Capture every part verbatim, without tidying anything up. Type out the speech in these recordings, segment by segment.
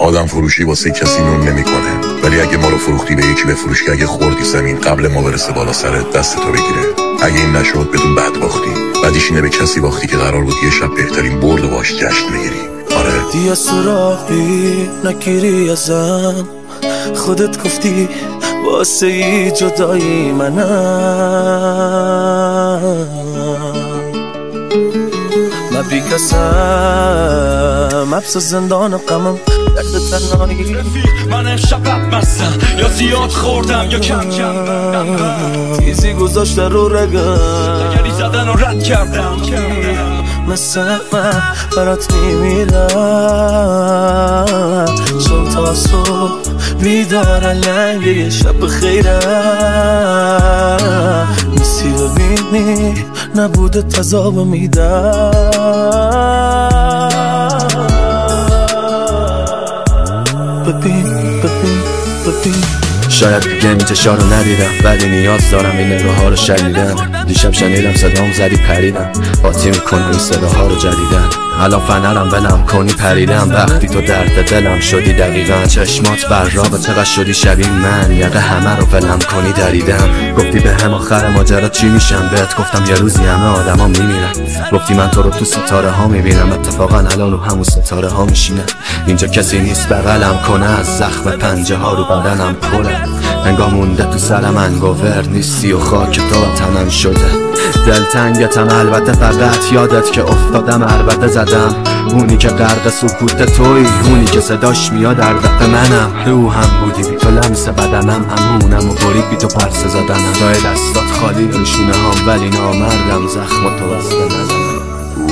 آدم فروشی واسه کسی نون نمیکنه، ولی اگه ما رو فروختی به یکی بفروش که اگه خوردی زمین قبل ما برسه بالا سرت دستتو بگیره. اگه این نشد بدون بد باختی. بعدیش اینه به کسی باختی که قرار بود یه شب بهترین برد و باش جشن بگیری. آره دیا سراغی نگیری ازم، خودت گفتی واسه ای جدایی منم، من بی کسم حبس زندان قمم درد تنهایی. من امشب بد مستم، یا زیاد خوردم یا کم کم، تیزی گذاشته رو رگم، دگری زدن و رد کردم. مثل من برات میمیرم، چون تا صبح بیدار لنگ یه شب خیرم، نیستی ببینی نبوده تذاب میدم. ببین ببین ببین شاید دیگه این چشا رو ندیدم، ولی نیاز دارم این نگاه ها رو شنیدن. دیشب شنیدم صدام زدی پریدم، قاطی میکنم این صداها رو جدیدن. الان فنرم ولم کنی پریدم، وقتی تو درد دلم شدی دقیقا. چشمات بر رابه چقدر شدی شبیه من، یقه همه رو ولم کنی دریدم. گفتی به هم آخر ماجرا چی میشم، بهت گفتم یه روزی همه آدما میمیرن. گفتی من تو رو تو ستاره ها میبینم، اتفاقا الان رو همون ستاره ها میشینه. اینجا کسی نیست بغلم کنه، از زخم پنجه ها رو بدنم پره. انگار مونده تو سرم انگوور نیستی و خاک تو تنم شده. دلتنگتم البته، فقط یادت که افتادم البته زدم. اونی که غرق سکوت توی، اونی که صداش میاد در دق منم. روحم بودی بی تو لمس بدنم، همونم و برید بی تو پرسه زدنم. جای دستات خالی روشونه هم، ولی نامردم زخم تو بسته نزنم.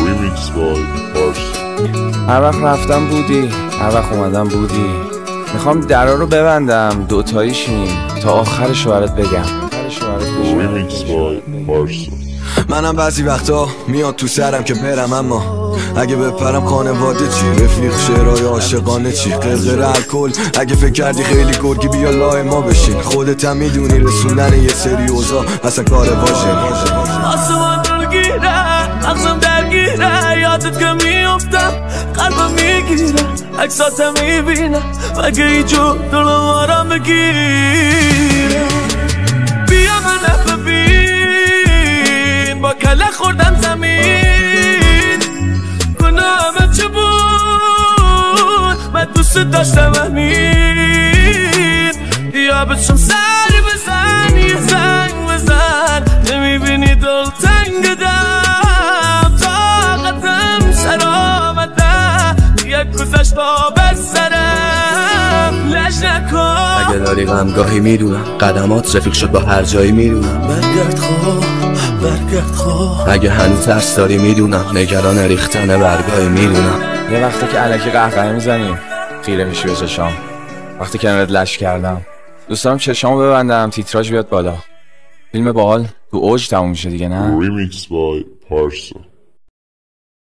هر وقت رفتم بودی، هر وقت اومدم بودی. میخوام درا رو ببندم دوتاییشیم تا آخرش رو برات بگم. منم بعضی وقتا میاد تو سرم که برم، اما اگه بپرم خانواده چی؟ رفیق شعرهای عاشقانه چی؟ قرقر الکل اگه فکر کردی خیلی گرگی بیا لای ما بشین. خودت هم میدونی رسوندن یه سری اوضاع اصلا کار واژه. آسمان دلگیره، مغزم درگیره، یادت که میافتم قلبم میگیره، عکساتم میبینم مگه ایجور دلم آرام بگیره. بیا من ببین با کله خوردم زمین، گناهم چه بود من دوست داشتم همین. بیا بچم سری بزن یه زنگ بزن، نمیبینی دل تنگ دم، طاقتم سر آمده یک گذشت با بسرم لش نکن. اگه داری غمگاهی میدونم، قدمات رفیق شد با هر جایی میدونم. برگرد خواه برگرد خواه، اگه هنوز ترس داری میدونم، نگران ریختن برگاهی میدونم. یه وقتی که الکی قهقه میزنیم خیره میشی به چشام، وقتی کنارت لش کردم دوست دارم چشامو ببندم تیتراژ بیاد بالا. فیلم باحال تو اوج تموم میشه دیگه نه؟ Remix by Parsa.